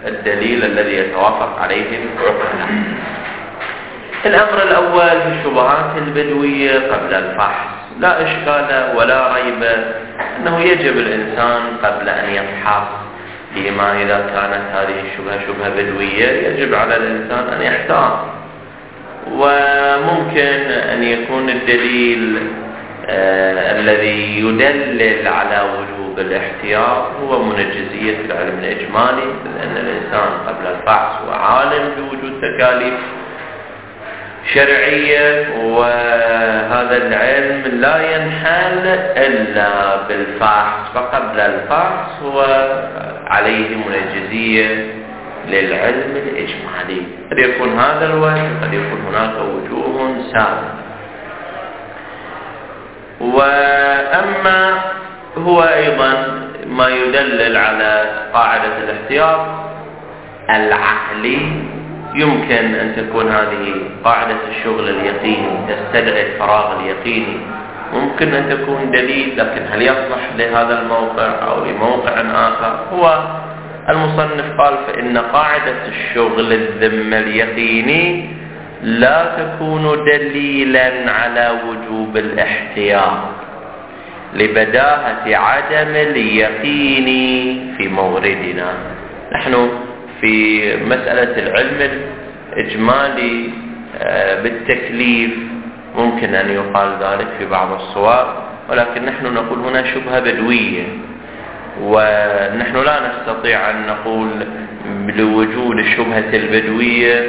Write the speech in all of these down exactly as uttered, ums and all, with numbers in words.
الدليل الذي يتوافق عليه العقلاء. الأمر الأول في الشبهات البدوية قبل الفحص، لا إشكال ولا ريب أنه يجب الإنسان قبل أن يفحص فيما إذا كانت هذه الشبهة شبهة بدوية يجب على الإنسان أن يحتاط، وممكن أن يكون الدليل آه الذي يدلل على وجوب الاحتياط هو منجزية العلم الإجمالي، لأن الإنسان قبل الفحص هو عالم بوجود تكاليف شرعية، وهذا العلم لا ينحل إلا بالفحص، فقبل الفحص هو عليه منجزية للعلم الإجمالي. قد يكون هذا الوجه، قد يكون هناك وجوه سابقة. وأما هو أيضا ما يدلل على قاعدة الاحتياط العقلي، يمكن أن تكون هذه قاعدة الشغل اليقيني تستدعي الفراغ اليقيني، ممكن أن تكون دليل، لكن هل يصلح لهذا الموقع أو لموقع آخر؟ هو المصنف قال فإن قاعدة الشغل الذم اليقيني لا تكون دليلا على وجوب الاحتياط لبداهة عدم اليقين في موردنا. نحن في مسألة العلم الإجمالي بالتكليف ممكن أن يقال ذلك في بعض الصور، ولكن نحن نقول هنا شبهة بدوية، ونحن لا نستطيع أن نقول لوجود الشبهة البدوية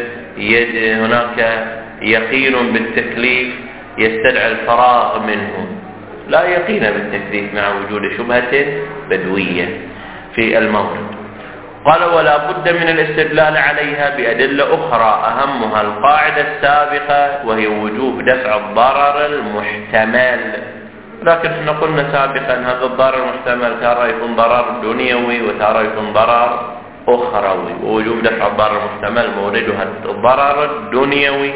هناك يقين بالتكليف يستدعي الفراغ منه، لا يقين بالتكليف مع وجود شبهة بدوية في المورد. قال ولا بد من الاستدلال عليها بأدلة أخرى أهمها القاعدة السابقة، وهي وجوب دفع الضرر المحتمل. لكن احنا قلنا سابقا هذا الضرر المحتمل تارة يكون ضرر دنيوي وتارة يكون ضرر أخروي، ووجوب دفع الضرر المحتمل موردها الضرر الدنيوي،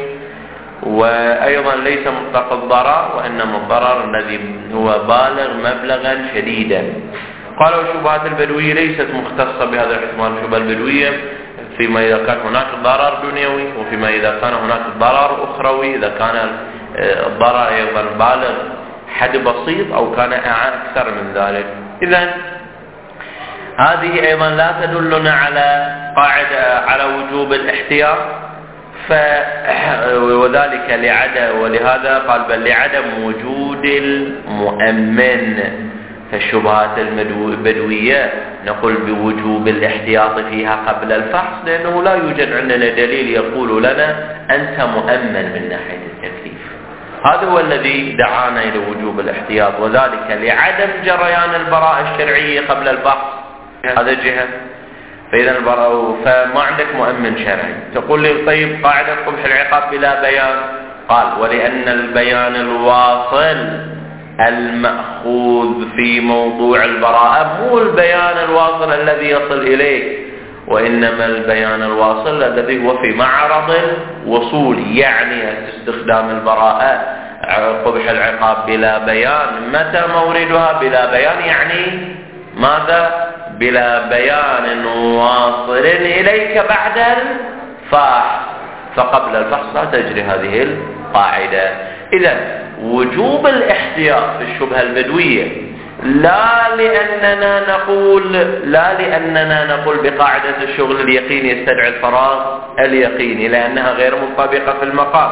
وأيضا ليس مطلق الضرر وإنما الضرر الذي هو بالغ مبلغا شديدا. قال والشبهات البدوية ليست مختصة بهذا الاحتمال. الشبهة البدوية فيما إذا كان هناك ضرر دنيوي، وفيما إذا كان هناك ضرر أخروي، إذا كان الضرر أيضا بالغ حد بسيط أو كان أكثر من ذلك. إذن هذه أيضا لا تدلنا على قاعدة على وجوب الاحتياط، ف وذلك لعدم، ولهذا قال بل لعدم وجود المؤمن. فالشبهات البدوية نقول بوجوب الاحتياط فيها قبل الفحص، لأنه لا يوجد عندنا دليل يقول لنا أنت مؤمن من ناحية التكليف. هذا هو الذي دعانا إلى وجوب الاحتياط، وذلك لعدم جريان البراءة الشرعية قبل الفحص. هذا جهة. فإذا البراءة فما عندك مؤمن شرعي. تقول لي طيب قاعدة قبح العقاب بلا بيان، قال ولأن البيان الواصل المأخوذ في موضوع البراءة مو البيان الواصل الذي يصل إليه، وإنما البيان الواصل الذي هو في معرض الوصول، يعني استخدام البراءة قبح العقاب بلا بيان. متى موردها بلا بيان؟ يعني ماذا؟ بلا بيان واصل إليك بعد الفحص، فقبل الفحص لا تجري هذه القاعدة. إذن وجوب الاحتياط في الشبهة البدوية لا لأننا نقول لا لأننا نقول بقاعدة الشغل اليقيني يستدعي الفراغ اليقيني لأنها غير منطبقة في المقام،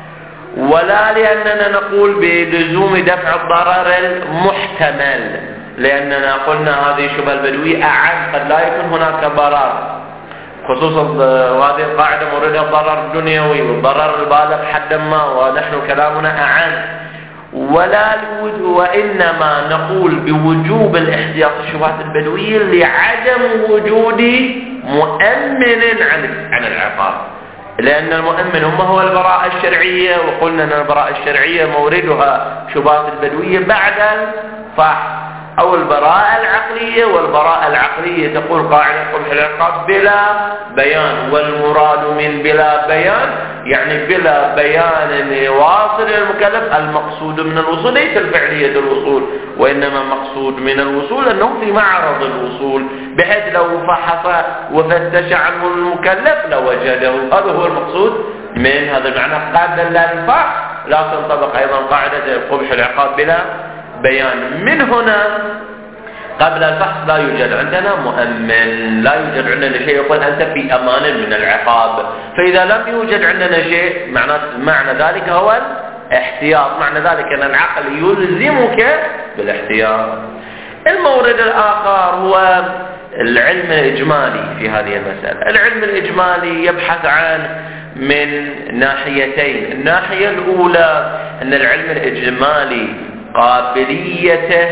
ولا لأننا نقول بلزوم دفع الضرر المحتمل، لأننا قلنا هذه الشبهة البدوية أعم، قد لا يكون هناك ضرر، خصوصا وهذه القاعدة موردها الضرر الدنيوي والضرر البالغ حدا ما، ونحن كلامنا أعم. ولا وإنما نقول بوجوب الاحتياط الشبهات البدوية لعدم وجود مؤمن عن عن العقاب، لأن المؤمن هم هو البراءة الشرعية، وقلنا أن البراءة الشرعية موردها شبهات البدوية بعد الفحص. أو البراءة العقلية. والبراءة العقلية تقول قاعدة قبح العقاب بلا بيان، والمراد من بلا بيان يعني بلا بيان واصل للمكلف. المقصود من الوصول ليس الفعلية الوصول، وإنما مقصود من الوصول أنه في معرض الوصول، بحيث لو فحص وفتش عنه المكلف لوجده. هذا هو المقصود من هذا المعنى. قابل لا ينفع، لا تنطبق أيضا قاعدة قبح العقاب بلا بيان. من هنا قبل الفحص لا يوجد عندنا مؤمن، لا يوجد عندنا شيء يقول أنت في أمان من العقاب. فإذا لم يوجد عندنا شيء معنى, معنى ذلك هو الاحتياط، معنى ذلك أن العقل يلزمك بالاحتياط. المورد الآخر هو العلم الإجمالي في هذه المسألة. العلم الإجمالي يبحث عن من ناحيتين. الناحية الأولى أن العلم الإجمالي قابليته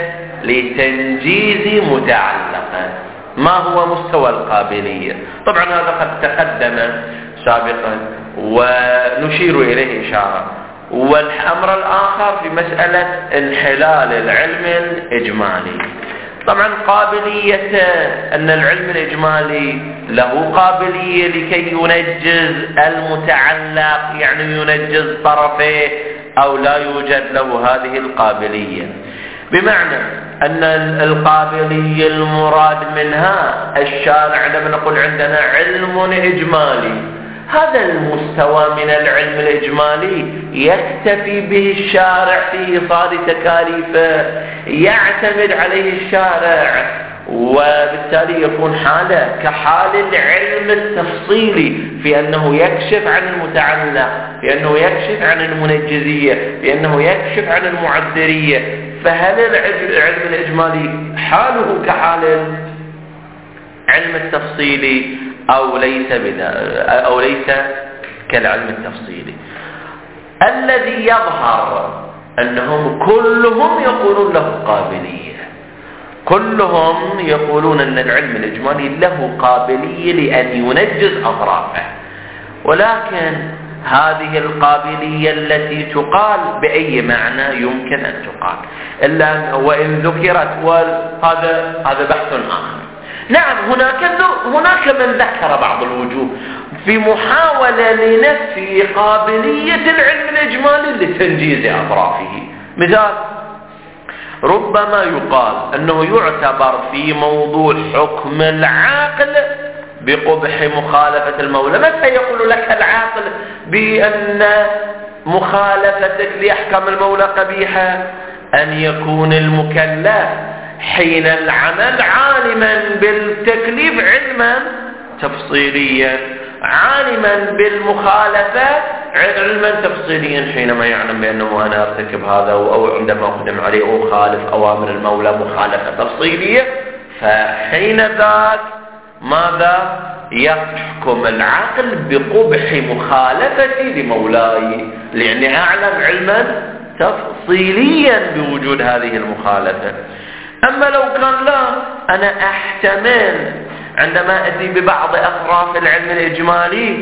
لتنجيز متعلقا. ما هو مستوى القابلية؟ طبعا هذا قد تقدم سابقا ونشير إليه إشارة. والأمر الآخر في مسألة انحلال العلم الإجمالي. طبعا قابلية أن العلم الإجمالي له قابلية لكي ينجز المتعلق، يعني ينجز طرفيه، أو لا يوجد له هذه القابلية. بمعنى أن القابلية المراد منها الشارع عندما نقول عندنا علم إجمالي، هذا المستوى من العلم الإجمالي يكتفي به الشارع في إيصال تكاليفه، يعتمد عليه الشارع، وبالتالي يكون حاله كحال العلم التفصيلي في أنه يكشف عن المتعلق، في أنه يكشف عن المنجزية، في أنه يكشف عن المعذرية. فهل العلم الإجمالي حاله كحال العلم التفصيلي أو ليس بدا أو ليس كالعلم التفصيلي؟ الذي يظهر أنهم كلهم يقولون له قابلية، كلهم يقولون أن العلم الإجمالي له قابلية لأن ينجز أطرافه، ولكن هذه القابلية التي تقال بأي معنى يمكن أن تقال، إلا وإن ذكرت، وهذا هذا بحث آخر. نعم هناك هناك من ذكر بعض الوجوه في محاولة لنفي قابلية العلم الإجمالي لتنجيز أطرافه. مثال، ربما يقال أنه يعتبر في موضوع حكم العاقل بقبح مخالفة المولى. متى يقول لك العاقل بأن مخالفتك لأحكام المولى قبيحة؟ أن يكون المكلف حين العمل عالما بالتكليف علما تفصيليا، عالما بالمخالفة علما تفصيليا، حينما يعلم بأنه أنا أرتكب هذا، أو عندما أقدم عليه أو خالف أوامر المولى مخالفة تفصيلية، فحين ذاك ماذا يحكم العقل؟ بقبح مخالفتي لمولاي، لأني أعلم علما تفصيليا بوجود هذه المخالفة. أما لو كان لا، أنا أحتمل عندما أتي ببعض أطراف العلم الإجمالي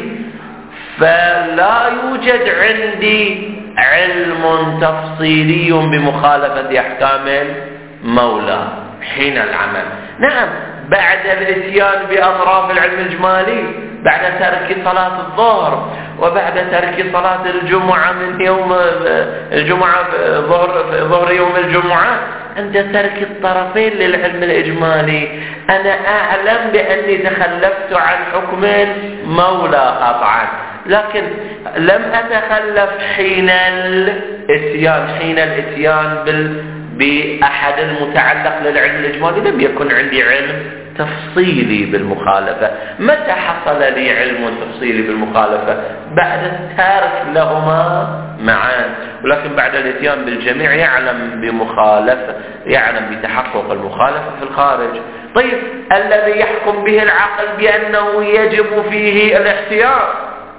فلا يوجد عندي علم تفصيلي بمخالفة أحكام المولى حين العمل. نعم بعد الاتيان بأطراف العلم الإجمالي، بعد ترك صلاة الظهر، وبعد ترك صلاة الجمعة من يوم الجمعة ظهر ظهر يوم الجمعة، عند ترك الطرفين للعلم الإجمالي أنا أعلم بأني تخلفت عن حكم المولى قطعا، لكن لم أتخلف حين الاتيان حين الاتيان بال بأحد المتعلق للعلم الإجمالي. لم يكن عندي علم تفصيلي بالمخالفة. متى حصل لي علم تفصيلي بالمخالفة؟ بعد التارك لهما معا، ولكن بعد الاتيان بالجميع يعلم بمخالفة، يعلم بتحقق المخالفة في الخارج. طيب الذي يحكم به العقل بأنه يجب فيه الاحتياط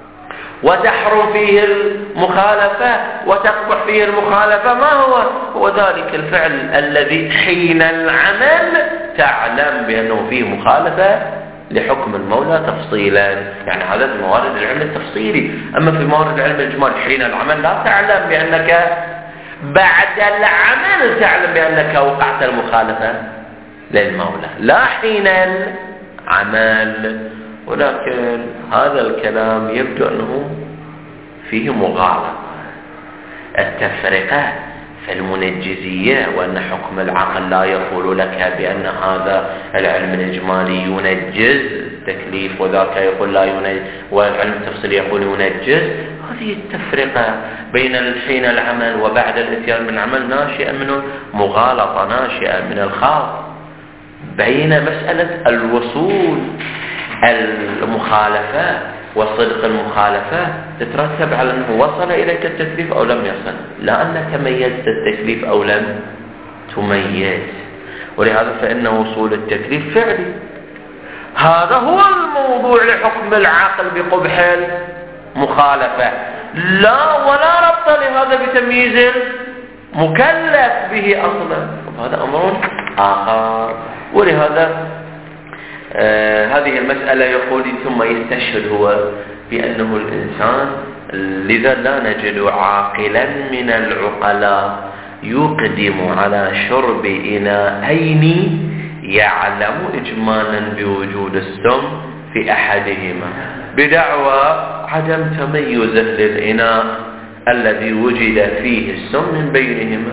وتحرم فيه المخالفة وتقبح فيه المخالفة، ما هو؟ هو ذلك الفعل الذي حين العمل تعلم بأنه فيه مخالفة لحكم المولى تفصيلا. يعني هذا في موارد العلم التفصيلي. أما في موارد العلم الإجمالي حين العمل لا تعلم بأنك بعد العمل تعلم بأنك وقعت المخالفة للمولى، لا حين العمل. ولكن هذا الكلام يبدو أنه فيه مغالطة. التفرقة في المنجزية وأن حكم العقل لا يقول لك بأن هذا العلم الإجمالي ينجز التكليف وذاك يقول لا ينجز، والعلم التفصيلي يقول ينجز. هذه التفرقة بين الحين العمل وبعد الاتيان من العمل ناشئة من مغالطة، ناشئة من الخاط بين مسألة الوصول المخالفة وصدق المخالفة تترتب على أنه وصل إليك التكليف أو لم يصل، لا أنك ميزت التكليف أو لم تميز. ولهذا فإن وصول التكليف فعلي. هذا هو الموضوع لحكم العقل بقبح المخالفة، لا ولا ربط لهذا بتمييز المكلف به أصلا، هذا أمر آخر. ولهذا آه هذه المسألة يقول ثم يستشهد هو بأنه الإنسان، لذا لا نجد عاقلا من العقلاء يقدم على شرب إناءين يعلم إجمالا بوجود السم في أحدهما بدعوى عدم تميزه للإناء الذي وجد فيه السم من بينهما.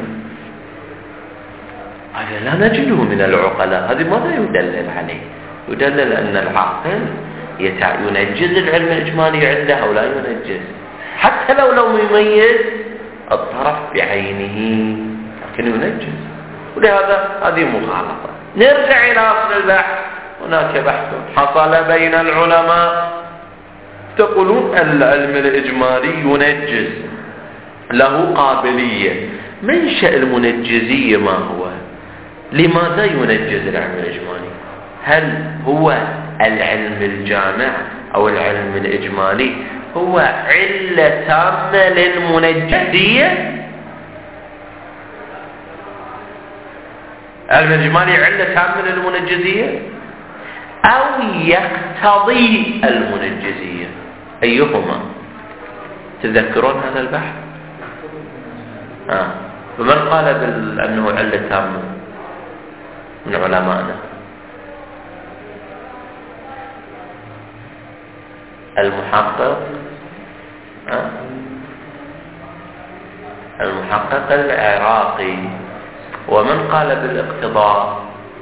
هذا لا نجده من العقلاء. هذا ماذا يدلل عليه؟ يدلل أن العاقل ينجز العلم الإجمالي عنده أو لا ينجز، حتى لو لو يميز الطرف بعينه لكن ينجز. ولهذا هذه مغالطة. نرجع إلى أصل البحث. هناك بحث حصل بين العلماء تقولون العلم الإجمالي ينجز، له قابلية. منشأ المنجزية ما هو؟ لماذا ينجز العلم الإجمالي؟ هل هو العلم الجامع أو العلم الإجمالي هو علة تامة للمنجزية؟ العلم الإجمالي علة تامة للمنجزية أو يقتضي المنجزية؟ أيهما؟ تذكرون هذا البحث؟ آه. فمن قال بأنه علة تامة من علمائنا؟ المحقق أه؟ المحقق العراقي. ومن قال بالاقتضاء؟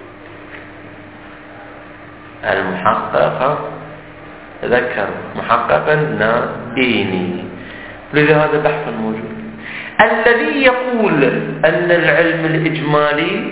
المحقق تذكر محقق الناديني. لذا هذا بحث موجود. الذي يقول أن العلم الإجمالي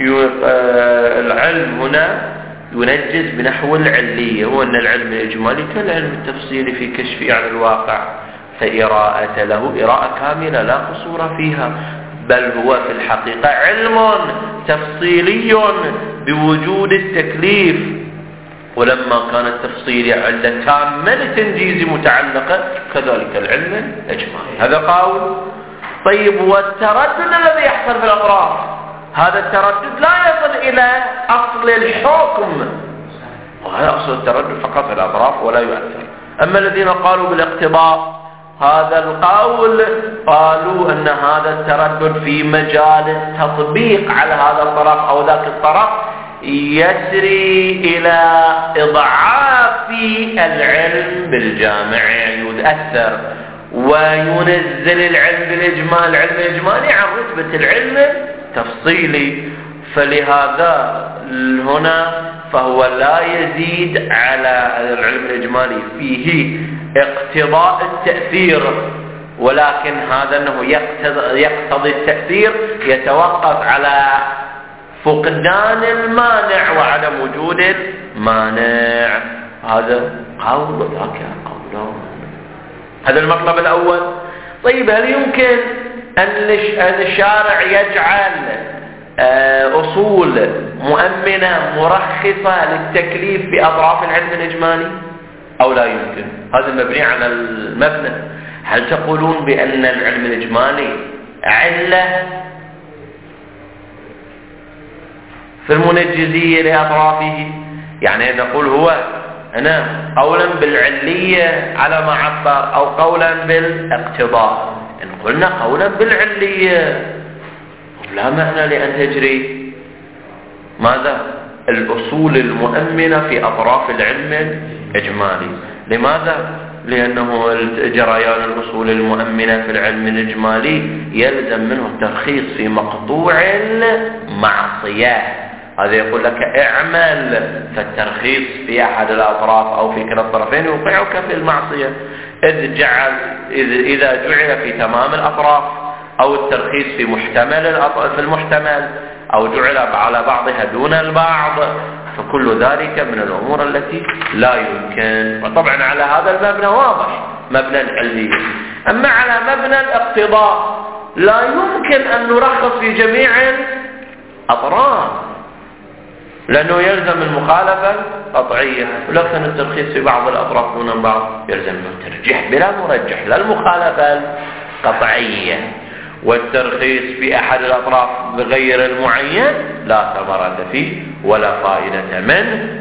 العلم هنا ينجز بنحو العلية، هو أن العلم الإجمالي كالعلم التفصيلي في كشف عن الواقع، فإراءة له إراءة كاملة لا قصور فيها، بل هو في الحقيقة علم تفصيلي بوجود التكليف. ولما كان التفصيل علة تامة لتنجيز متعلقة كذلك العلم الإجمالي. هذا قول. طيب، والتردد الذي يحصل في الأطراف، هذا التردد لا يصل إلى أصل الحكم، وهذا أصل التردد فقط في الأطراف ولا يؤثر. أما الذين قالوا بالاقتضاء، هذا القول قالوا أن هذا التردد في مجال التطبيق على هذا الطرف أو ذاك الطرف يسري إلى إضعاف العلم بالجامع، يعني يؤثر وينزل العلم بالإجمال العلم الإجمالي عن رتبة العلم التفصيلي. فلهذا هنا فهو لا يزيد على العلم الإجمالي، فيه اقتضاء التأثير، ولكن هذا أنه يقتضي التأثير يتوقف على فقدان المانع وعدم وجود المانع. هذا قول وذاك قول. هذا المطلب الأول. طيب، هل يمكن أن الشارع يجعل أصول مؤمنة مرخصة للتكليف بأطراف العلم الإجمالي أو لا يمكن؟ هذا مبني على المبنى. هل تقولون بأن العلم الإجمالي علة في المنجزية لأطرافه؟ يعني نقول هو هنا قولا بالعلية على ما عبر أو قولا بالاقتضاء. إن قلنا قولا بالعلية لا معنى لأن تجري ماذا؟ الأصول المؤمنة في أطراف العلم الإجمالي. لماذا؟ لأنه جريان الأصول المؤمنة في العلم الإجمالي يلزم منه الترخيص في مقطوع المعصية. هذا يقول لك اعمل، فالترخيص في أحد الأطراف أو في كلا الطرفين يوقعك في المعصية. إذ جعل إذا جعل في تمام الأطراف أو الترخيص في محتمل في المحتمل أو جعل على بعضها دون البعض، فكل ذلك من الأمور التي لا يمكن. وطبعا على هذا المبنى واضح، مبنى العلية. أما على مبنى الاقتضاء لا يمكن أن نرخص في جميع الأطراف، لأنه يلزم المخالفة قطعية، ولكن الترخيص في بعض الأطراف دون البعض يلزم الترجيح بلا مرجح، لا المخالفة القطعية. والترخيص في أحد الأطراف بغير المعين لا ثمرة فيه ولا فائدة منه.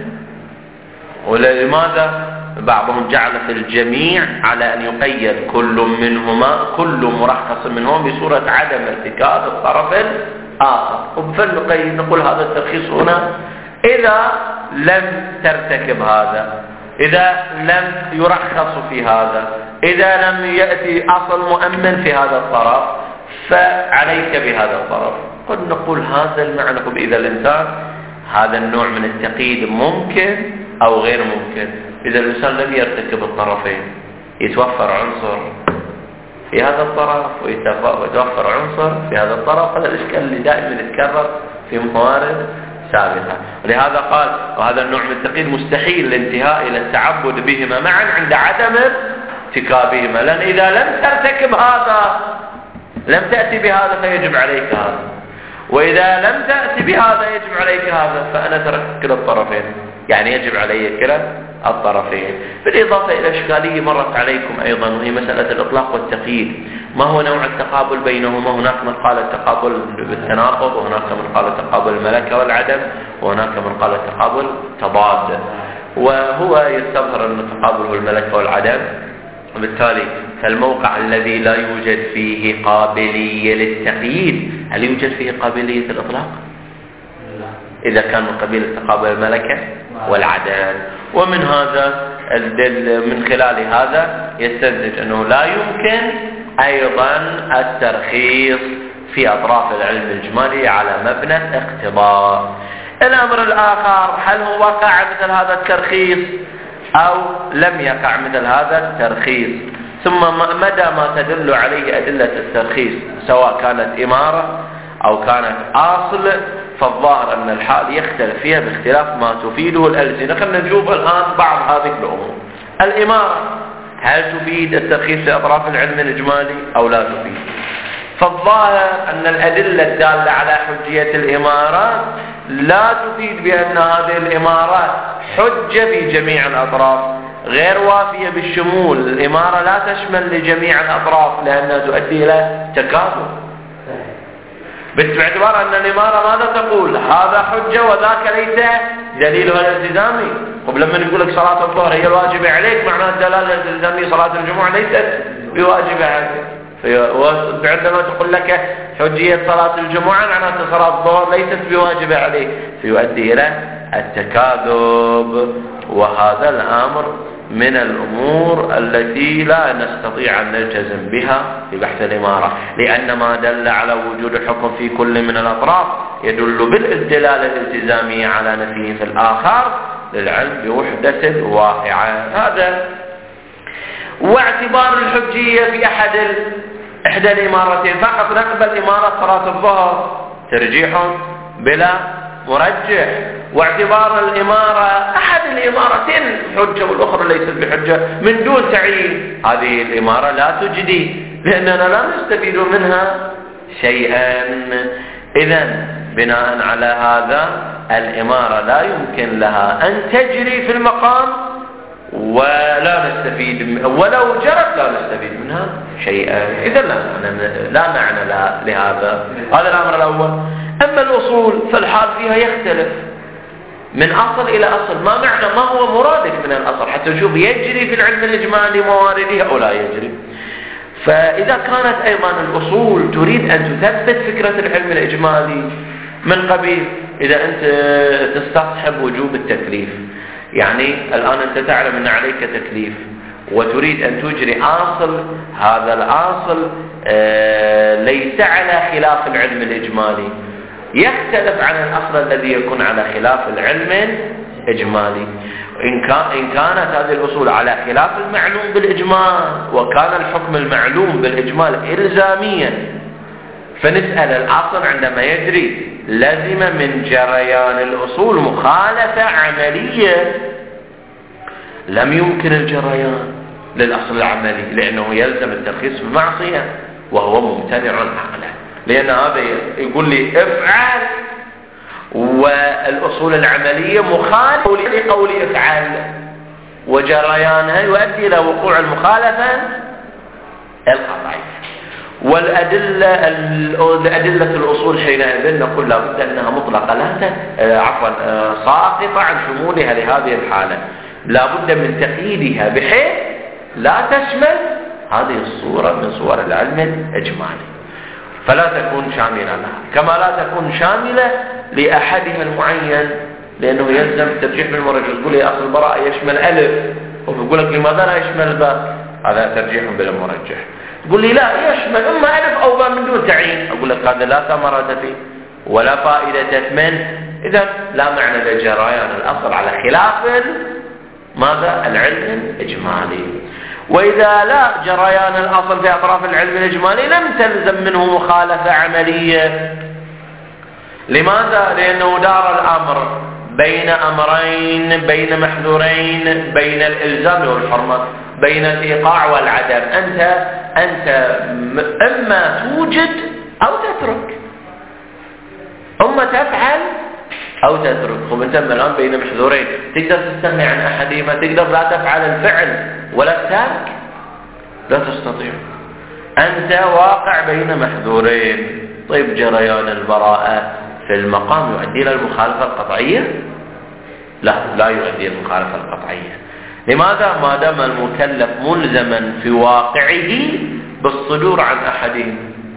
ولماذا؟ بعضهم جعل في الجميع على أن يقيد كل منهما كل مرخص منهم بصورة عدم ارتكاب الطرف الآخر. فلنقيد نقول هذا الترخيص هنا إذا لم ترتكب هذا، إذا لم يرخص في هذا، إذا لم يأتي أصل مؤمن في هذا الطرف فعليك بهذا الطرف. قد نقول هذا المعنى. إذا الإنسان هذا النوع من التقييد ممكن أو غير ممكن. إذا الإنسان لم يرتكب الطرفين يتوفر عنصر في هذا الطرف ويتوفر عنصر في هذا الطرف. هذا الإشكال اللي دائما يتكرر في موارد سابقة. ولهذا قال وهذا النوع من التقييد مستحيل الانتهاء إلى التعبد بهما معا عند عدم ارتكابهما، لأن إذا لم ترتكب هذا لم تأتي بهذا فيجب عليك هذا، وإذا لم تأتي بهذا يجب عليك هذا، فأنا تركت كلا الطرفين، يعني يجب علي كلا الطرفين. بالإضافة إلى إشكالية مرت عليكم أيضا، وهي مسألة الإطلاق والتقييد. ما هو نوع التقابل بينهما؟ هناك من قال التقابل بالتناقض، وهناك من قال التقابل الملكة والعدم، وهناك من قال التقابل تضاد. وهو يستظهر أن التقابل هو الملكة والعدم، وبالتالي فالموقع الذي لا يوجد فيه قابلية للتقييد هل يوجد فيه قابلية الإطلاق؟ إذا كان من قبيل تقابل الملكة والعدم. ومن هذا من خلال هذا يستنتج أنه لا يمكن أيضا الترخيص في أطراف العلم الإجمالي على مبنى الاقتضاء. الأمر الآخر، هل هو وقع مثل هذا الترخيص أو لم يقع مثل هذا الترخيص؟ ثم مدى ما تدل عليه أدلة الترخيص سواء كانت إمارة أو كانت أصل، فالظاهر أن الحال يختلف فيها باختلاف ما تفيده الألسنة. خلينا نشوف الآن بعض هذه الأمور. الإمارة هل تفيد الترخيص في أطراف العلم الإجمالي أو لا تفيد؟ فالظاهر أن الأدلة الدالة على حجية الإمارات لا تفيد بأن هذه الإمارات حجة في جميع الأطراف، غير وافية بالشمول. الإمارة لا تشمل لجميع الأطراف لأنها تؤدي إلى تكافؤ، باعتبار أن الإمارة ماذا تقول؟ هذا حجة وذاك ليس دليلها الالتزامي. ولما نقول لك صلاة الظهر هي الواجبة عليك، معناها الدلالة الالتزامية صلاة الجمعة ليست بواجبة عليك. عندما تقول لك حجية صلاة الجمعة معناها صلاة الظهر ليست بواجبة عليك، فيؤدي إلى التكاذب. وهذا الأمر من الأمور التي لا نستطيع أن نلتزم بها في بحث الإمارة، لأن ما دل على وجود الحكم في كل من الأطراف يدل بالدلالة الالتزامية على نفيه في الآخر للعلم بوحدة واقعة. هذا واعتبار الحجية في أحد إحدى الإمارتين فقط. نقبل إمارة صلاة الظهر ترجيح بلا مرجح، واعتبار الإمارة أحد الإمارتين حجة والأخرى ليست بحجة من دون تعيين، هذه الإمارة لا تجدي لأننا لا نستفيد منها شيئا. إذن بناء على هذا الإمارة لا يمكن لها أن تجري في المقام ولا نستفيد، ولو جرت لا نستفيد منها شيئا. إذن لا معنى, لا معنى لهذا. هذا الأمر الأول. أما الأصول فالحال فيها يختلف من أصل إلى أصل. ما معنى ما هو مرادك من الأصل حتى نشوف يجري في العلم الإجمالي موارده أو لا يجري. فإذا كانت أيضا الأصول تريد أن تثبت فكرة العلم الإجمالي من قبيل إذا أنت تستصحب وجوب التكليف، يعني الآن أنت تعلم أن عليك تكليف وتريد أن تجري أصل، هذا الأصل ليس على خلاف العلم الإجمالي، يختلف عن الأصل الذي يكون على خلاف العلم الإجمالي. إن كانت هذه الأصول على خلاف المعلوم بالإجمال وكان الحكم المعلوم بالإجمال إلزاميا، فنسأل الأصل عندما يجري لازم من جريان الأصول مخالفة عملية لم يمكن الجريان للأصل العملي، لأنه يلزم الترخيص بالمعصية وهو ممتنع عقلا، لأن هذا يقول لي افعل والأصول العملية مخالفة لقول افعل، وجريانها يؤدي إلى وقوع المخالفة القطعية. والأدلة الأدلة الأصول حينئذ نقول لابد أنها مطلقة لا عفوا ساقطة عن شمولها لهذه الحالة، لابد من تقييدها بحيث لا تشمل هذه الصورة من صور العلم الإجمالي، فلا تكون شاملة لها، كما لا تكون شاملة لأحدها المعين، لأنه يلزم ترجيح بالمرجح. تقول لي أصل البراءة يشمل ألف، ويقول لك لماذا لا يشمل باء؟ هذا ترجيح بالمرجح. تقول لي لا يشمل إما ألف أو باء من دون تعيين، أقول لك هذا لا ثمرة فيه ولا فائدة منه، إذا لا معنى لجريان الأصل على خلاف ماذا؟ العلم الإجمالي. وإذا لا جريان الأصل في أطراف العلم الإجمالي لم تلزم منه مخالفة عملية. لماذا؟ لأنه دار الأمر بين أمرين، بين محذورين، بين الإلزام والحرمة، بين الإيقاع والعدم. أنت أنت إما توجد أو تترك، إما تفعل أو تترك. خب أنت الآن بين محذورين، تقدر تستغني عن أحدهما، تقدر لا تفعل الفعل ولا الترك، لا تستطيع. أنت واقع بين محذورين. طيب جريان البراءة في المقام يؤدي إلى المخالفة القطعية؟ لا، لا يؤدي إلى المخالفة القطعية. لماذا؟ ما دام المكلف ملزما في واقعه بالصدور عن أحدهم.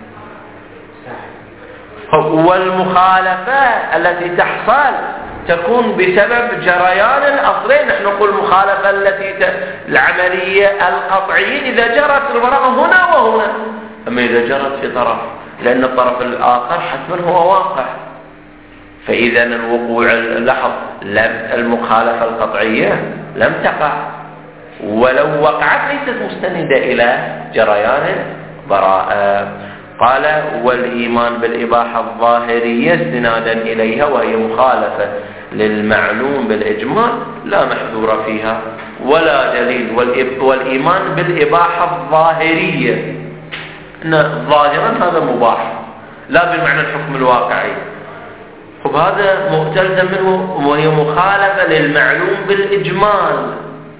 والمخالفة التي تحصل تكون بسبب جريان الأصلين. نحن نقول المخالفة التي ت... العملية القطعية إذا جرت البراءة هنا وهنا، أما إذا جرت في طرف، لأن الطرف الآخر حتما هو واقع، فإذا الوقوع اللحظ المخالفة القطعية لم تقع، ولو وقعت ليست مستندة إلى جريان براءة. قال والإيمان بالإباحة الظاهرية استنادا إليها، وهي مخالفة للمعلوم بالإجمال لا محذور فيها ولا دليل. والإيمان بالإباحة الظاهرية إن ظاهرا هذا مباح لا بالمعنى الحكم الواقعي، وهذا مؤتلزم منه، وهي مخالفة للمعلوم بالإجمال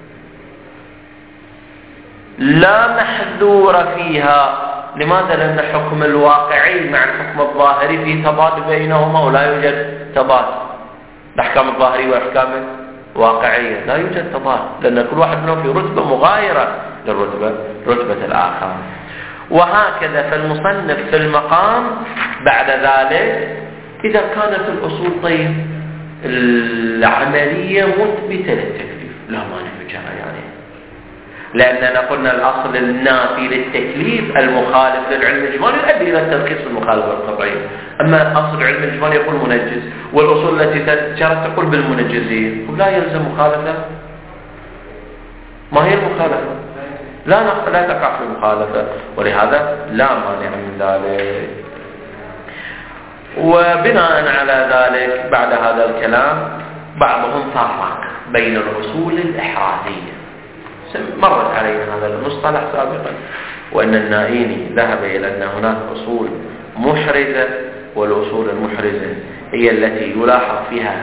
لا محذور فيها. لماذا؟ لأن الحكم الواقعي مع الحكم الظاهري في تضاد بينهما، ولا يوجد تضاد. الأحكام الظاهرية والأحكام الواقعية لا يوجد تضاد، لأن كل واحد منهم في رتبة مغايرة للرتبة رتبة الآخر. وهكذا فالمصنف في المقام بعد ذلك إذا كانت الأصول طيب العملية مثبتة للتكليف لا مانع من جريانها، لأننا قلنا الأصل النافي للتكليف المخالف للعلم الإجمالي يؤدي إلى الترخيص المخالفة القطعية. أما أصل العلم الإجمالي يقول منجز، والأصول التي جرت تقول بالمنجزين، لا يلزم مخالفة. ما هي المخالفة؟ لا لا تقع في مخالفة، ولهذا لا مانع من ذلك. وبناء على ذلك بعد هذا الكلام بعضهم فرق بين الأصول الإحرازية، مرت علينا هذا المصطلح سابقا، وأن النائيني ذهب إلى أن هناك أصول محرزة، والأصول المحرزة هي التي يلاحظ فيها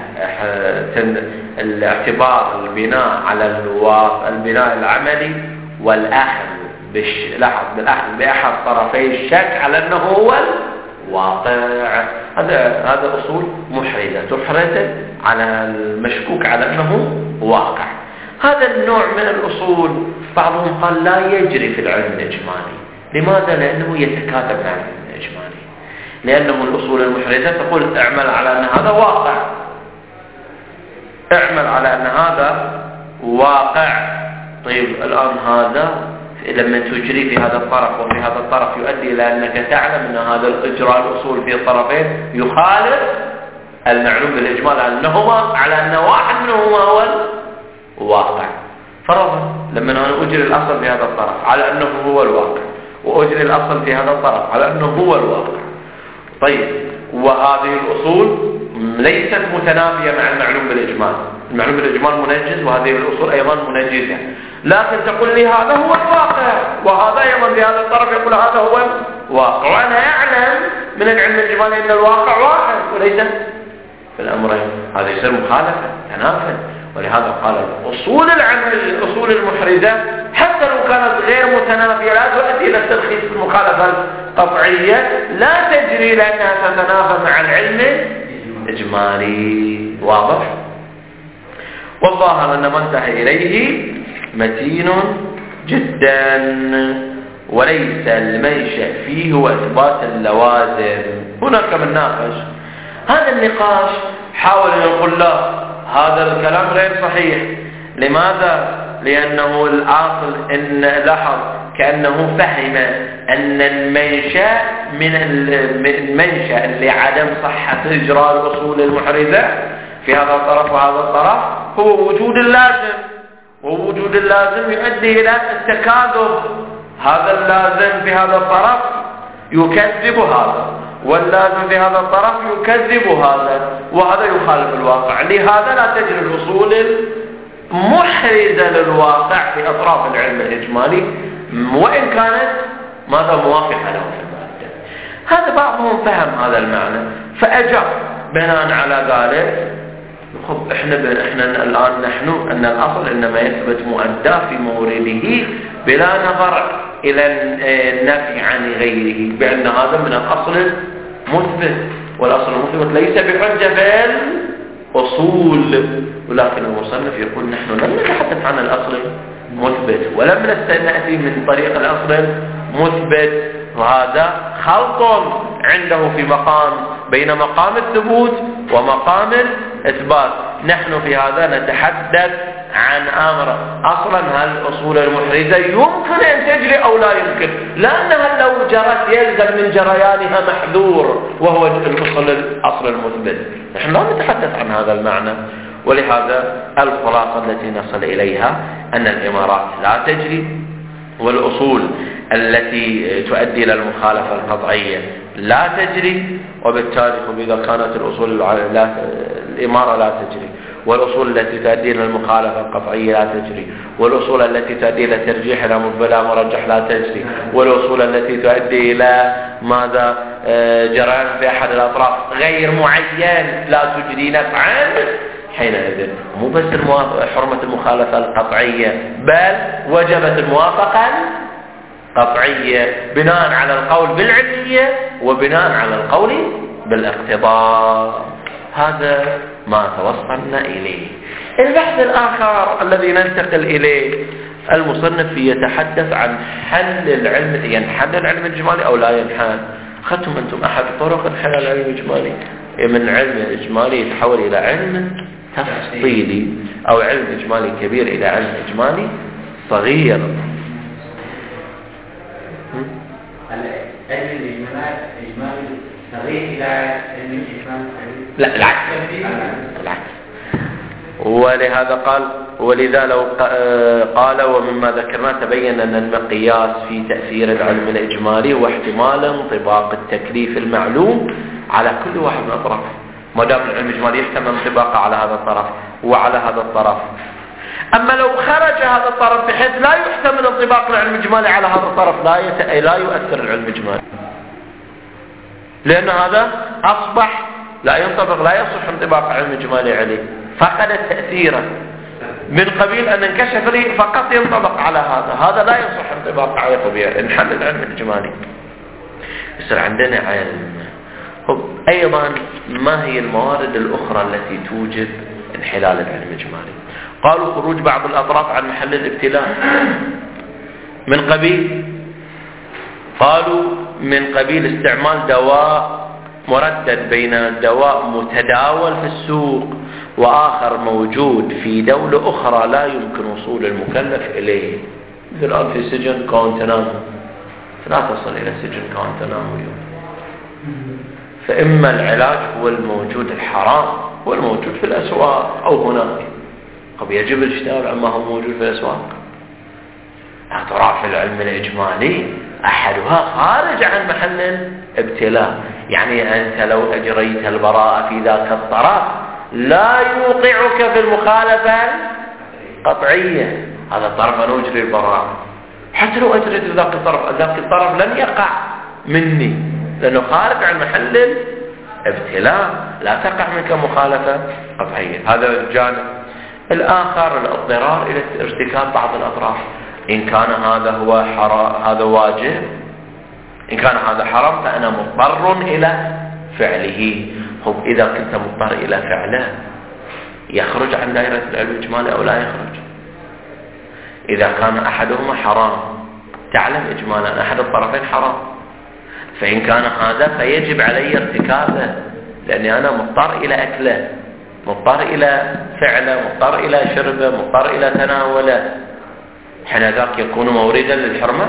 الاعتبار البناء على البناء العملي والأخذ بالأخذ بأحد طرفي الشك على أنه هو الواقع. هذا هذا أصول محرزة تحرز على المشكوك على أنه واقع. هذا النوع من الأصول بعضهم قال لا يجري في العلم الإجمالي، لماذا؟ لأنه يتكاتب مع العلم الإجمالي، لأنه الأصول المحرزة تقول اعمل على أن هذا واقع، اعمل على أن هذا واقع. طيب الآن هذا لما تجري في هذا الطرف وفي هذا الطرف يؤدي إلى أنك تعلم أن هذا الإجراء الأصول في الطرفين يخالف المعلوم بالإجمال أنهما على أن واحد منهما هو الواقع. فرضا لما أنا أجري الأصل في هذا الطرف على أنه هو الواقع، وأجري الأصل في هذا الطرف على أنه هو الواقع، طيب وهذه الأصول ليست متنافية مع المعلوم بالإجمال، المعلوم بالإجمال منجز وهذه الأصول أيضا منجزة، لكن تقول لي هذا هو الواقع وهذا أيضا في هذا الطرف يقول هذا هو الواقع، وأنا أعلم من العلم الإجمالي أن الواقع واحد وليس في الأمرين، هذا يصير مخالفة تنافي. ولهذا قال أصول العمل الأصول المحرزة حتى لو كانت غير متنافية لا تؤدي إلى الترخيص في المخالفة القطعية، لا تجري لأنها تتنافى مع العلم الإجمالي. واضح؟ والظاهر أن ما انتهى إليه متين جدا، وليس المنشأ فيه هو إثبات اللوازم. هناك من ناقش هذا النقاش، حاول أن يقول لا هذا الكلام غير صحيح. لماذا؟ لأنه الأصل إن لاحظ كأنه فهم أن المنشأ من المنشأ لعدم صحة إجراء الأصول المحرزة في هذا الطرف وهذا الطرف هو وجود اللازم، ووجود اللازم يؤدي إلى التكاذب، هذا اللازم في هذا الطرف يكذب هذا، واللازم في هذا الطرف يكذب هذا، وهذا يخالف الواقع. لهذا لا تجري الأصول المحرزة للواقع في أطراف العلم الإجمالي وإن كانت ماذا موافقة له في المادة. هذا بعضهم فهم هذا المعنى فأجاب بناء على ذلك. خب احنا احنا الآن نحن أن الأصل إنما يثبت مؤدى في مورده بلا نظر إلى النفي عن غيره، بأن هذا من الأصل المثبت، والأصل المثبت ليس بحجة في الأصول. ولكن المصنف يقول نحن لم نتحدث عن الأصل المثبت ولم نأتي من طريق الأصل المثبت، وهذا خلط عنده في مقام بين مقام الثبوت ومقام الإثبات. نحن في هذا نتحدث عن أمر أصلا هل الأصول المحرزة يمكن أن تجري أو لا يمكن، لأنها لو جرت يلزم من جريانها محذور وهو الأصل الأصل المثبت. نحن لا نتحدث عن هذا المعنى. ولهذا الخلاصة التي نصل إليها أن الإمارات لا تجري، والأصول التي تؤدي إلى المخالفة القطعية لا تجري، وبالتالي إذا كانت الأصول لا الإمارة لا تجري، والأصول التي تؤدي إلى المخالفة القطعية لا تجري، والأصول التي تؤدي إلى ترجيح بلا مرجح لا تجري، والأصول التي تؤدي إلى ماذا جريان في أحد الأطراف غير معين لا تجري نفعا. حينئذ مو بس حرمة المخالفة القطعية بل وجبت الموافقة قطعية بناء على القول بالعلمية وبناء على القول بالاقتضاء. هذا ما توصلنا إليه. البحث الآخر الذي ننتقل إليه المصنف يتحدث عن حل العلم، ينحل العلم الإجمالي أو لا ينحل. أخذتم أنتم أحد طرق انحل العلم الإجمالي، من علم إجمالي يتحول إلى علم تفصيلي، أو علم إجمالي كبير إلى علم إجمالي صغير. الإجمالي صغير إلى علم الإجمالي لا العكس العكس. ولهذا قال ولذا لو قال ومما ذكرنا تبين أن المقياس في تأثير العلم الإجمالي واحتمال انطباق التكليف المعلوم على كل واحد من الأطراف، ما دام العلم الإجمالي يحتمل انطباقه على هذا الطرف وعلى هذا الطرف. أما لو خرج هذا الطرف بحيث لا يحتمل انطباق العلم الإجمالي على هذا الطرف لا يت... لا يؤثر العلم الإجمالي، لأن هذا أصبح لا ينطبق، لا يصح انطباق العلم الإجمالي عليه، فقد تأثيره من قبيل أن انكشف لي فقط ينطبق على هذا، هذا لا يصح انطباق عليه طبيعي انحل العلم الإجمالي. يصير عندنا علم. أيضا ما هي الموارد الأخرى التي توجد انحلال العلم الإجمالي؟ قالوا خروج بعض الأطراف عن محل الابتلاء من قبيل قالوا من قبيل استعمال دواء مردد بين دواء متداول في السوق وآخر موجود في دولة أخرى لا يمكن وصول المكلف إليه. مثل الآن في سجن غوانتنامو لا تصل إلى سجن غوانتنامو اليوم، فإما العلاج هو الموجود الحرام هو الموجود في الأسواق أو هناك، طب يجب الاجتهاد عما هو موجود في الأسواق. أطراف العلم الإجمالي أحدها خارج عن محل الابتلاء، يعني أنت لو أجريت البراءة في ذاك الطرف لا يوقعك في المخالفة القطعية. هذا الطرف أنا أجري البراءة، حتى لو أجريت ذاك الطرف ذاك الطرف لن يقع مني لأنه خارج عن محل الابتلاء، لا تقع منك مخالفة قطعية. هذا الجانب. الآخر الاضطرار إلى ارتكاب بعض الأطراف، إن كان هذا هو حرام هذا واجب، إن كان هذا حرام فأنا مضطر إلى فعله. هم إذا كنت مضطر إلى فعله يخرج عن دائرة العلم الإجمالي أو لا يخرج؟ إذا كان أحدهما حرام تعلم إجمالا أن أحد الطرفين حرام، فإن كان هذا فيجب علي ارتكابه لأني أنا مضطر إلى أكله، مضطر إلى فعله، مضطر إلى شربه، مضطر إلى تناوله. حين ذاك يكون موردا للحرمة،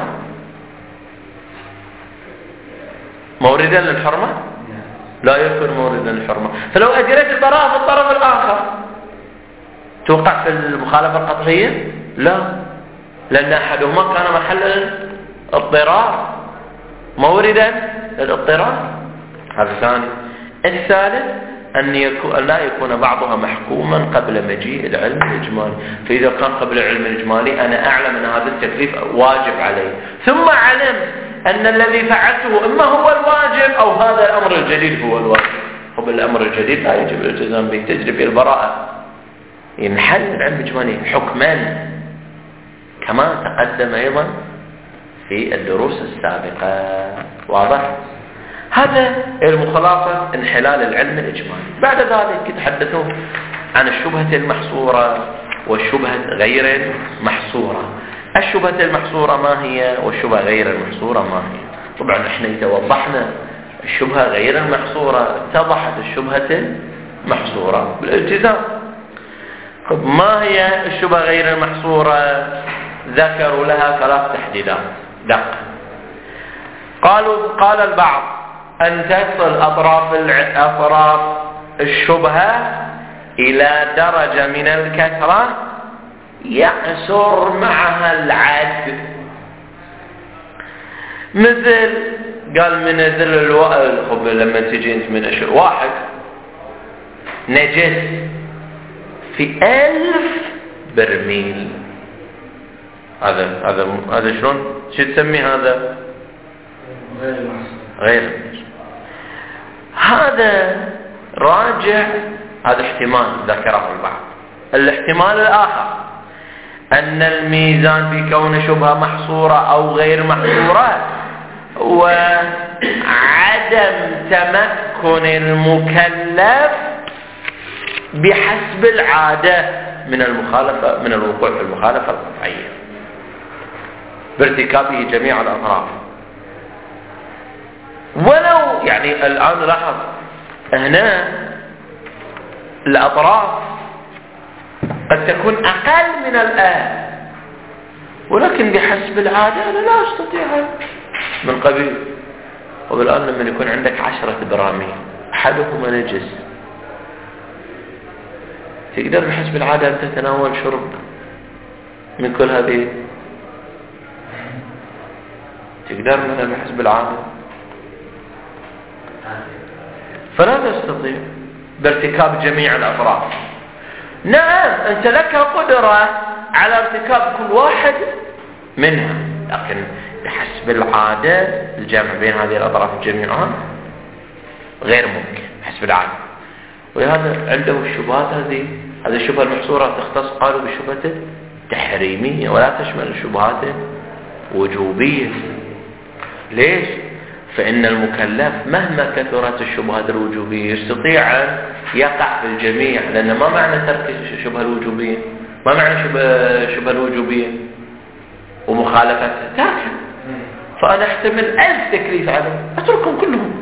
موردا للحرمة لا يكون موردا للحرمة. فلو أجريت البراءة في الطرف الآخر توقع في المخالفة القطعية؟ لا، لأن أحدهما كان محل اضطرار موردا للاضطرار. هذا ثاني. الثالث أن يكون لا يكون بعضها محكوما قبل مجيء العلم الإجمالي. فإذا كان قبل العلم الإجمالي أنا أعلم أن هذا التكليف واجب علي، ثم علم أن الذي فعلته إما هو الواجب أو هذا الأمر الجديد هو الواجب. هو الأمر الجديد لا يجب الالتزام به، تجري في البراءة. ينحل العلم الإجمالي حكما كما تقدم أيضا في الدروس السابقة. واضح؟ هذا المخالفة انحلال العلم الإجمالي. بعد ذلك يتحدثون عن الشبهة المحصورة والشبهة غير المحصورة. الشبهة المحصورة ما هي والشبهة غير المحصورة ما هي؟ طبعا احنا إذا وضحنا الشبهة غير المحصورة اتضحت الشبهة المحصورة بالالتزام. ما هي الشبهة غير المحصورة؟ ذكروا لها ثلاث تحديدات دق. قالوا قال البعض أن تصل أطراف أطراف الشبهة إلى درجة من الكثرة يعسر معها العد. مثل قال من نزل الخب لما تجي انت من أشهر واحد نجس في ألف برميل، هذا هذا هذا شلون شو تسمي هذا؟ غير هذا راجع. هذا احتمال ذكره البعض. الاحتمال الآخر أن الميزان في كون شبهة محصورة أو غير محصورة وعدم تمكن المكلف بحسب العادة من المخالفة من الوقوع في المخالفة القطعية بارتكابه جميع الأطراف. ولو يعني الآن لاحظ هنا الأطراف قد تكون أقل من الآن، ولكن بحسب العادة أنا لا أستطيع من قبيل. وبالآن لما يكون عندك عشرة براميل أحدهما نجس، تقدر بحسب العادة أن تتناول شرب من كل هذه؟ تقدر مثلا بحسب العادة؟ فلا تستطيع بارتكاب جميع الأطراف. نعم أنت لك قدرة على ارتكاب كل واحد منها، لكن بحسب العادة الجمع بين هذه الأطراف جميعها غير ممكن بحسب العادة. وهذا عنده الشبهات هذه. هذه الشبهة المحصورة تختص قالوا بالشبهة التحريمية ولا تشمل الشبهات الوجوبية. ليش؟ فإن المكلف مهما كثرت الشبهات الوجوبية يستطيع أن يقع في الجميع، لأن ما معنى ترك الشبهة الوجوبية؟ ما معنى شبهة الوجوبية ومخالفتها؟ تركها. فأنا أحتمل ألف تكليف عليه، أتركهم كلهم.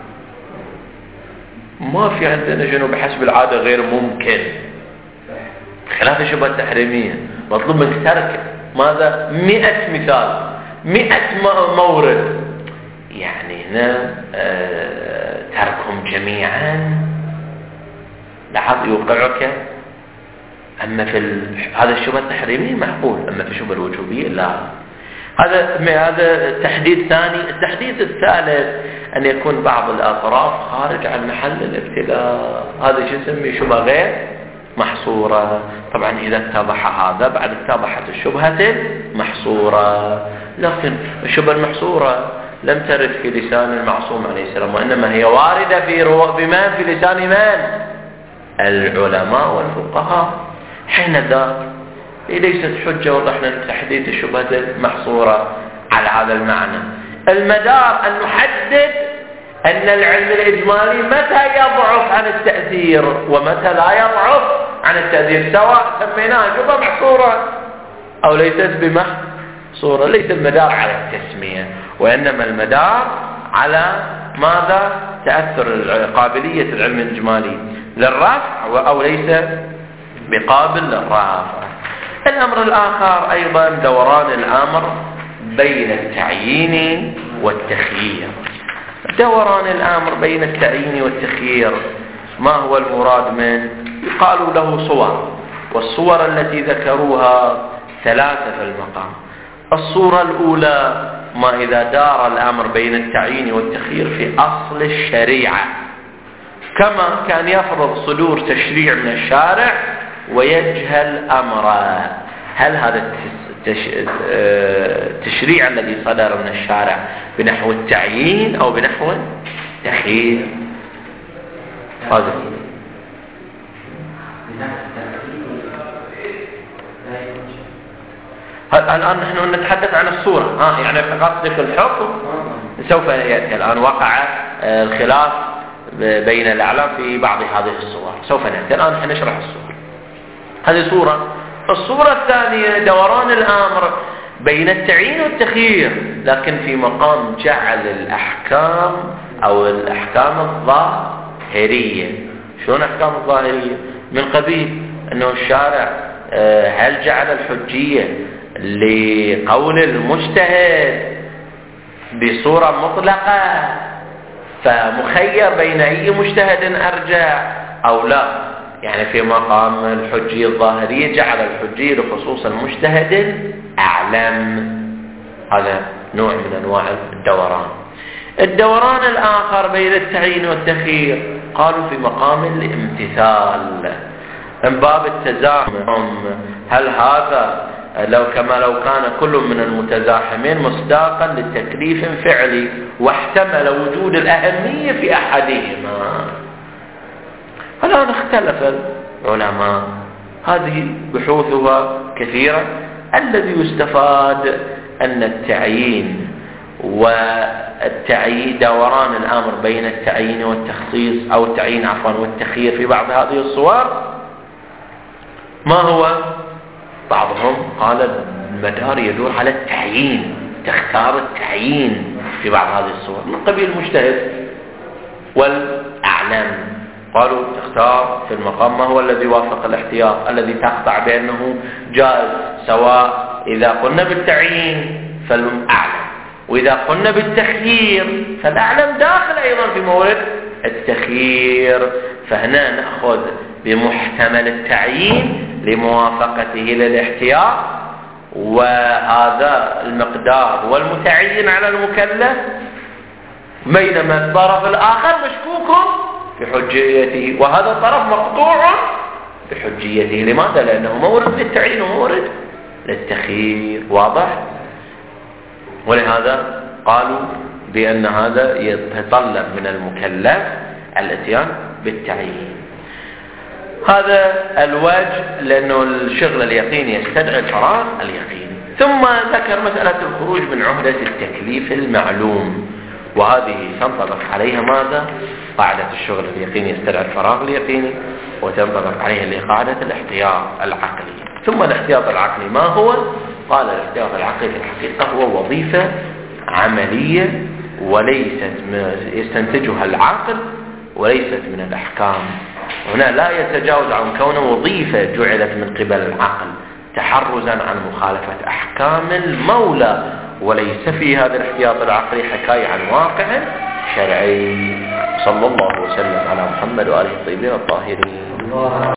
ما في عندنا شنو بحسب العادة غير ممكن، خلاف الشبهة التحريمية مطلوب منك ترك ماذا؟ مئة مثال، مئة مورد، يعني هنا آه تركهم جميعا لاحظ يوقعك. أما في ال... هذا الشبهة التحريمية معقول، أما في الشبهة الوجوبية لا. هذا هذا تحديد ثاني. التحديد الثالث أن يكون بعض الأطراف خارج عن محل الابتلاء، هذا شو نسميه؟ شبهة غير محصورة. طبعا إذا اتضح هذا بعد اتضحت الشبهة المحصورة. لكن الشبهة المحصورة لم ترد في لسان المعصوم عليه السلام، وإنما هي واردة في رو... بمن؟ في لسان من؟ العلماء والفقهاء. حين ذاك ليست حجة والله احنا تحديد الشبهة المحصورة على هذا المعنى. المدار أن نحدد أن العلم الإجمالي متى يضعف عن التأثير ومتى لا يضعف عن التأثير، سواء سميناها شبهة محصورة أو ليست بمحصورة. ليس المدار على التسمية، وإنما المدار على ماذا؟ تأثر قابلية العلم الإجمالي للرفع أو ليس بقابل للرفع. الأمر الآخر أيضا دوران الأمر بين التعيين والتخيير. دوران الأمر بين التعيين والتخيير ما هو المراد منه؟ يقال له صور، والصور التي ذكروها ثلاثة في المقام. الصورة الأولى ما إذا دار الأمر بين التعيين والتخيير في أصل الشريعة، كما كان يفرض صدور تشريع من الشارع ويجهل أمره. هل هذا التشريع الذي صدر من الشارع بنحو التعيين أو بنحو التخيير؟ هذا الآن نحن نتحدث عن الصورة، آه يعني قصدك الحكم سوف يأتي. الآن وقع الخلاف بين الأعلام في بعض هذه الصور، سوف نأتي. الآن نحن نشرح الصور. هذه صورة. الصورة الثانية دوران الأمر بين التعيين والتخيير، لكن في مقام جعل الأحكام أو الأحكام الظاهرية. شلون أحكام الظاهرية؟ من قبيل أنه الشارع هل جعل الحجية لقول المجتهد بصورة مطلقة فمخير بين أي مجتهد أرجع أو لا؟ يعني في مقام الحجية الظاهرية جعل الحجية لخصوص المجتهد الأعلم. هذا نوع من أنواع الدوران. الدوران الآخر بين التعيين والتخيير قالوا في مقام الامتثال من باب التزاحم. هل هذا لو كما لو كان كل من المتزاحمين مصداقا لتكليف فعلي واحتمل وجود الأهمية في أحدهما؟ الآن اختلف العلماء، هذه بحوثها كثيرة. الذي يستفاد أن التعيين والتعيين دوران الأمر بين التعيين والتخصيص أو التعيين عفوا والتخيير في بعض هذه الصور ما هو؟ بعضهم قال المدار يدور على التعيين، تختار التعيين في بعض هذه الصور من قبيل المجتهد والأعلم. قالوا تختار في المقام ما هو الذي وافق الاحتياط، الذي تقطع بأنه جائز، سواء إذا قلنا بالتعيين فالأعلم، وإذا قلنا بالتخيير فالأعلم داخل أيضا في مورد التخيير. فهنا نأخذ بمحتمل التعيين لموافقته للاحتياط، وهذا المقدار والمتعين على المكلف، بينما الطرف الآخر مشكوك بحجيته وهذا الطرف مقطوع بحجيته. لماذا؟ لأنه مورد للتعيين ومورد للتخيير. واضح؟ ولهذا قالوا بأن هذا يتطلب من المكلف الاتيان بالتعيين. هذا الوجه، لأنه الشغل اليقيني يستدعي الفراغ اليقيني. ثم ذكر مسألة الخروج من عهدة التكليف المعلوم، وهذه تنطبق عليها ماذا؟ قاعدة الشغل اليقيني يستدعي الفراغ اليقيني، وتنطبق عليها قاعدة الاحتياط العقلي. ثم الاحتياط العقلي ما هو؟ قال الاحتياط العقلي في الحقيقة هو وظيفة عملية وليست يستنتجها العقل وليست من الأحكام. هنا لا يتجاوز عن كونه وظيفة جعلت من قبل العقل تحرزا عن مخالفة أحكام المولى، وليس في هذا الاحتياط العقلي حكاية عن واقع شرعي. صلى الله وسلم على محمد وآله الطيبين الطاهرين.